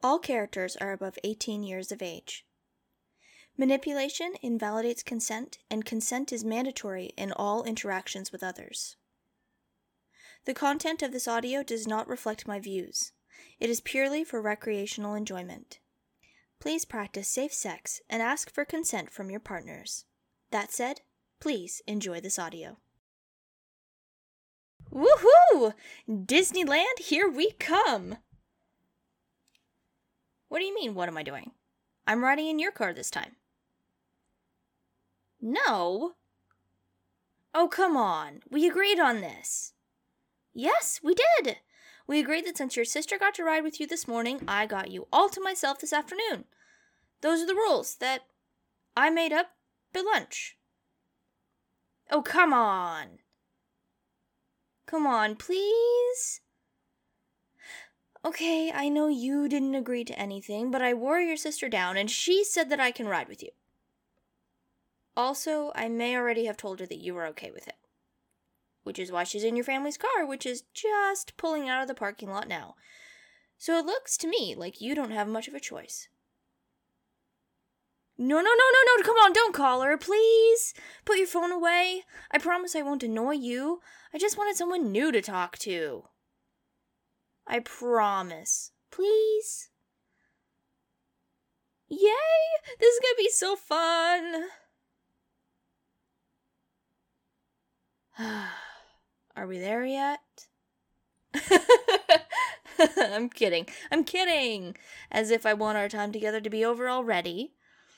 All characters are above 18 years of age. Manipulation invalidates consent, and consent is mandatory in all interactions with others. The content of this audio does not reflect my views. It is purely for recreational enjoyment. Please practice safe sex and ask for consent from your partners. That said, please enjoy this audio. Woohoo! Disneyland, here we come! What do you mean, what am I doing? I'm riding in your car this time. No. Oh, come on. We agreed on this. Yes, we did. We agreed that since your sister got to ride with you this morning, I got you all to myself this afternoon. Those are the rules that I made up at lunch. Oh, come on. Come on, please. Okay, I know you didn't agree to anything, but I wore your sister down, and she said that I can ride with you. Also, I may already have told her that you were okay with it. Which is why she's in your family's car, which is just pulling out of the parking lot now. So it looks to me like you don't have much of a choice. No, come on, don't call her, please. Put your phone away. I promise I won't annoy you. I just wanted someone new to talk to. I promise. Please? Yay! This is gonna be so fun! Are we there yet? I'm kidding. As if I want our time together to be over already.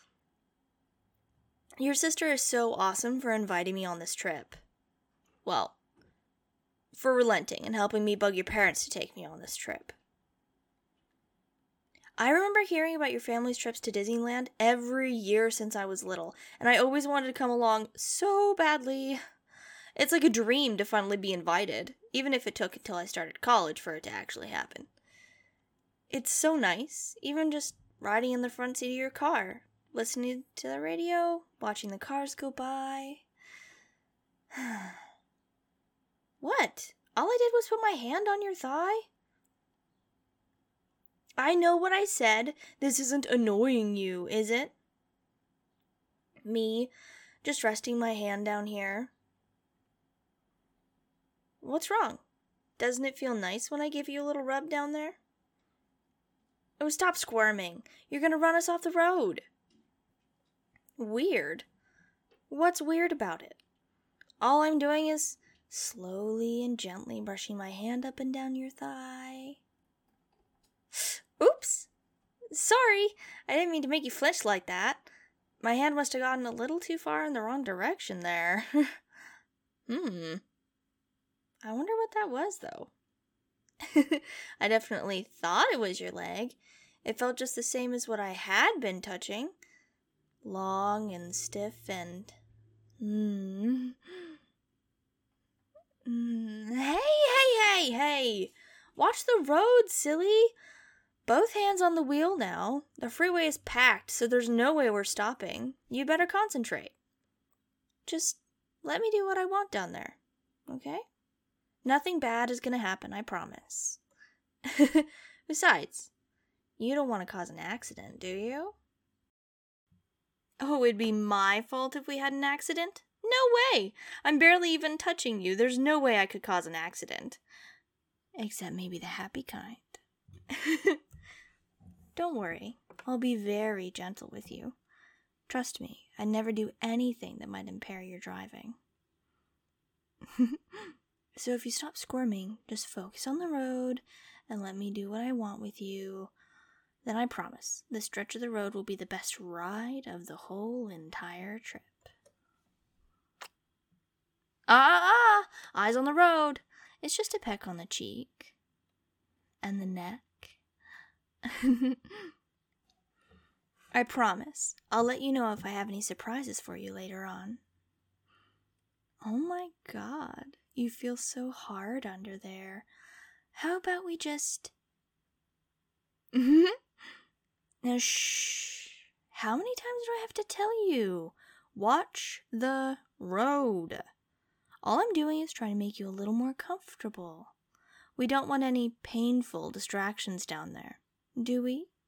Your sister is so awesome for inviting me on this trip. Well, for relenting and helping me bug your parents to take me on this trip. I remember hearing about your family's trips to Disneyland every year since I was little, and I always wanted to come along so badly. It's like a dream to finally be invited, even if it took until I started college for it to actually happen. It's so nice, even just riding in the front seat of your car, listening to the radio, watching the cars go by. What? All I did was put my hand on your thigh? I know what I said. This isn't annoying you, is it? Me, just resting my hand down here. What's wrong? Doesn't it feel nice when I give you a little rub down there? Oh, stop squirming. You're gonna run us off the road. Weird? What's weird about it? All I'm doing is slowly and gently brushing my hand up and down your thigh. Oops! Sorry, I didn't mean to make you flinch like that. My hand must have gotten a little too far in the wrong direction there. I wonder what that was, though. I definitely thought it was your leg. It felt just the same as what I had been touching. Long and stiff and... Hey! Watch the road, silly! Both hands on the wheel now. The freeway is packed, so there's no way we're stopping. You better concentrate. Just let me do what I want down there, okay? Nothing bad is gonna happen, I promise. Besides, you don't want to cause an accident, do you? Oh, it'd be my fault if we had an accident? No way! I'm barely even touching you. There's no way I could cause an accident. Except maybe the happy kind. Don't worry. I'll be very gentle with you. Trust me, I'd never do anything that might impair your driving. So if you stop squirming, just focus on the road and let me do what I want with you. Then I promise, this stretch of the road will be the best ride of the whole entire trip. Eyes on the road. It's just a peck on the cheek. And the neck. I promise, I'll let you know if I have any surprises for you later on. Oh my god, you feel so hard under there. How about we just... Now shh. How many times do I have to tell you? Watch the road. All I'm doing is trying to make you a little more comfortable. We don't want any painful distractions down there, do we?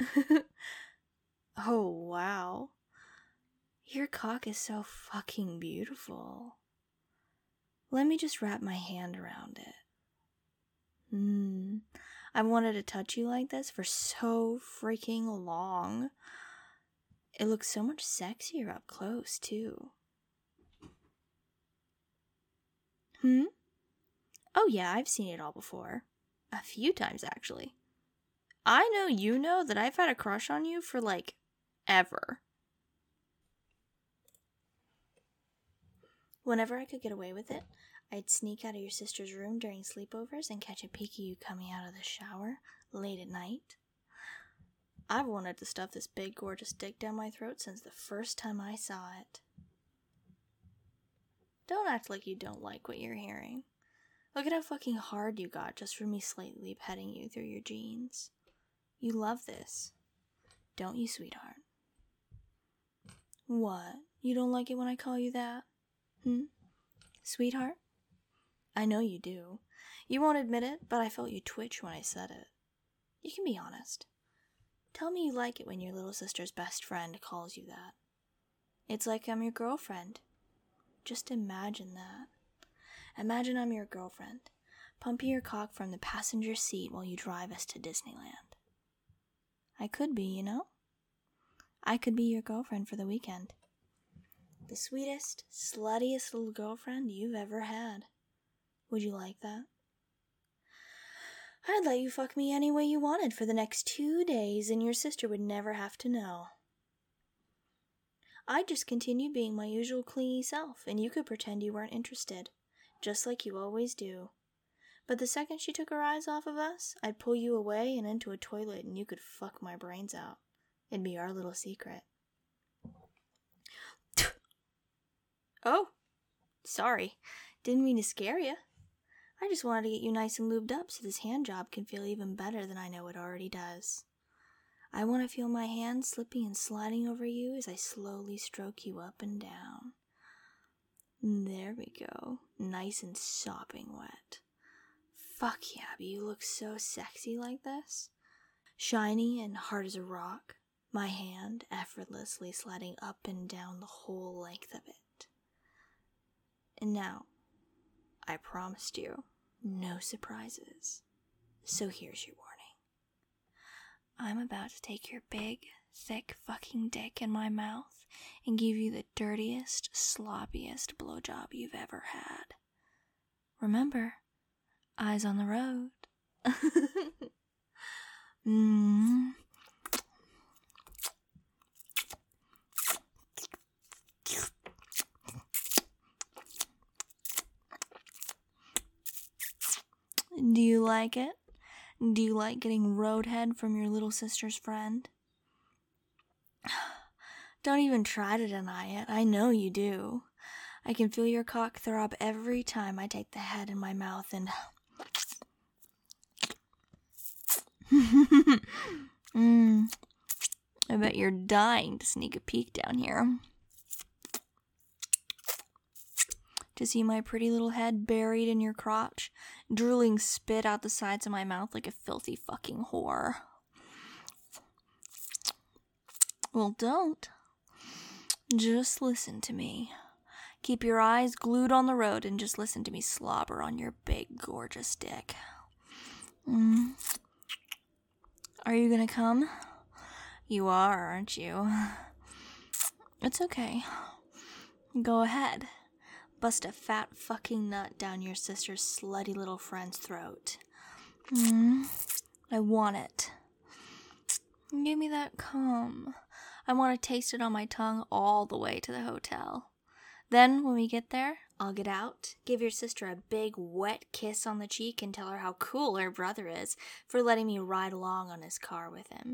Oh, wow. Your cock is so fucking beautiful. Let me just wrap my hand around it. I've wanted to touch you like this for so freaking long. It looks so much sexier up close, too. Oh yeah, I've seen it all before. A few times, actually. I know you know that I've had a crush on you for, ever. Whenever I could get away with it, I'd sneak out of your sister's room during sleepovers and catch a peek of you coming out of the shower late at night. I've wanted to stuff this big, gorgeous dick down my throat since the first time I saw it. Don't act like you don't like what you're hearing. Look at how fucking hard you got just for me slightly petting you through your jeans. You love this, don't you, sweetheart? What? You don't like it when I call you that? Sweetheart? I know you do. You won't admit it, but I felt you twitch when I said it. You can be honest. Tell me you like it when your little sister's best friend calls you that. It's like I'm your girlfriend. Just imagine that. Imagine I'm your girlfriend, pumping your cock from the passenger seat while you drive us to Disneyland. I could be, you know? I could be your girlfriend for the weekend. The sweetest, sluttiest little girlfriend you've ever had. Would you like that? I'd let you fuck me any way you wanted for the next 2 days, and your sister would never have to know. I'd just continue being my usual clingy self, and you could pretend you weren't interested, just like you always do. But the second she took her eyes off of us, I'd pull you away and into a toilet, and you could fuck my brains out. It'd be our little secret. Oh, sorry. Didn't mean to scare you. I just wanted to get you nice and lubed up so this hand job can feel even better than I know it already does. I want to feel my hand slipping and sliding over you as I slowly stroke you up and down. There we go. Nice and sopping wet. Fuck yeah, but you look so sexy like this. Shiny and hard as a rock. My hand effortlessly sliding up and down the whole length of it. And now, I promised you, no surprises. So here's your warning. I'm about to take your big, thick fucking dick in my mouth and give you the dirtiest, sloppiest blowjob you've ever had. Remember, eyes on the road. Do you like it? Do you like getting roadhead from your little sister's friend? Don't even try to deny it. I know you do. I can feel your cock throb every time I take the head in my mouth and... I bet you're dying to sneak a peek down here. To see my pretty little head buried in your crotch, drooling spit out the sides of my mouth like a filthy fucking whore. Well, don't. Just listen to me. Keep your eyes glued on the road and just listen to me slobber on your big, gorgeous dick. Are you gonna come? You are, aren't you? It's okay. Go ahead. Bust a fat fucking nut down your sister's slutty little friend's throat. I want it. Give me that cum. I want to taste it on my tongue all the way to the hotel. Then, when we get there, I'll get out, give your sister a big, wet kiss on the cheek, and tell her how cool her brother is for letting me ride along on his car with him.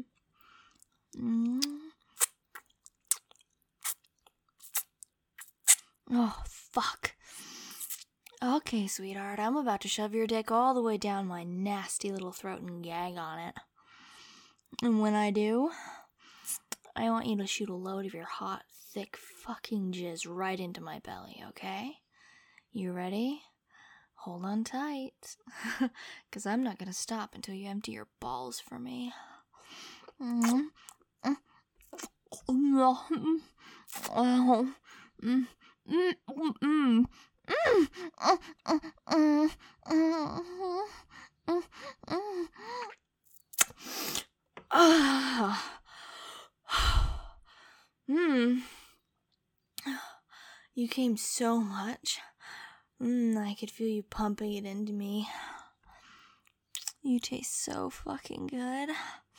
Oh, fuck. Okay, sweetheart, I'm about to shove your dick all the way down my nasty little throat and gag on it. And when I do, I want you to shoot a load of your hot, thick fucking jizz right into my belly, okay? You ready? Hold on tight, 'cause I'm not gonna stop until you empty your balls for me. You came so much. I could feel you pumping it into me. You taste so fucking good.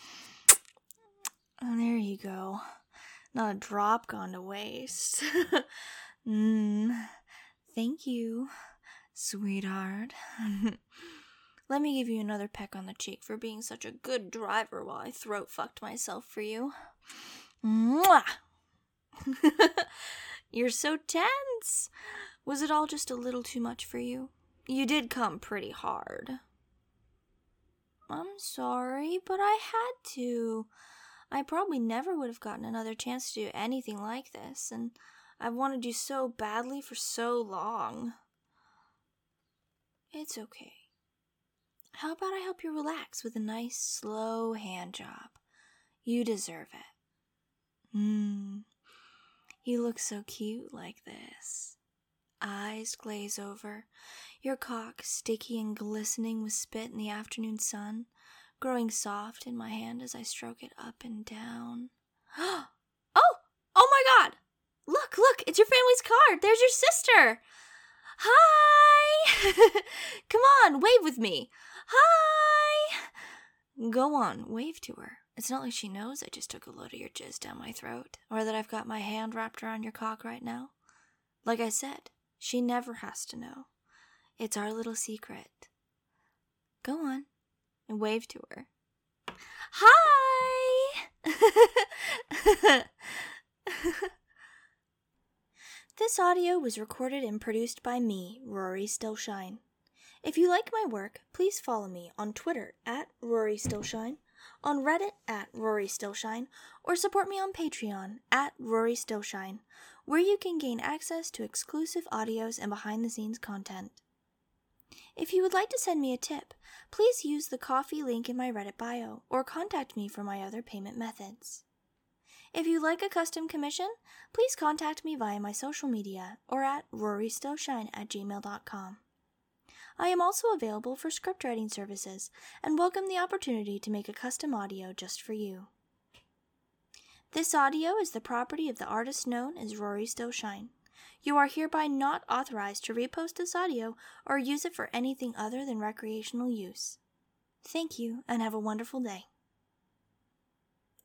Oh, there you go. Not a drop gone to waste. Thank you, sweetheart. Let me give you another peck on the cheek for being such a good driver while I throat fucked myself for you. Mwah! You're so tense. Was it all just a little too much for you? You did come pretty hard. I'm sorry, but I had to. I probably never would have gotten another chance to do anything like this, and I've wanted you so badly for so long. It's okay. How about I help you relax with a nice, slow hand job? You deserve it. You look so cute like this. Eyes glaze over, your cock sticky and glistening with spit in the afternoon sun, growing soft in my hand as I stroke it up and down. Oh my God! Look, it's your family's card. There's your sister. Hi! Come on, wave with me. Hi! Go on, wave to her. It's not like she knows I just took a load of your jizz down my throat, or that I've got my hand wrapped around your cock right now. Like I said, she never has to know. It's our little secret. Go on, and wave to her. Hi! This audio was recorded and produced by me, Rory Stillshine. If you like my work, please follow me on Twitter @RoryStillshine, on Reddit @RoryStillshine, or support me on Patreon @RoryStillshine, where you can gain access to exclusive audios and behind-the-scenes content. If you would like to send me a tip, please use the Ko-fi link in my Reddit bio, or contact me for my other payment methods. If you'd like a custom commission, please contact me via my social media or at rorystillshine@gmail.com. I am also available for script writing services and welcome the opportunity to make a custom audio just for you. This audio is the property of the artist known as Rory Stillshine. You are hereby not authorized to repost this audio or use it for anything other than recreational use. Thank you and have a wonderful day.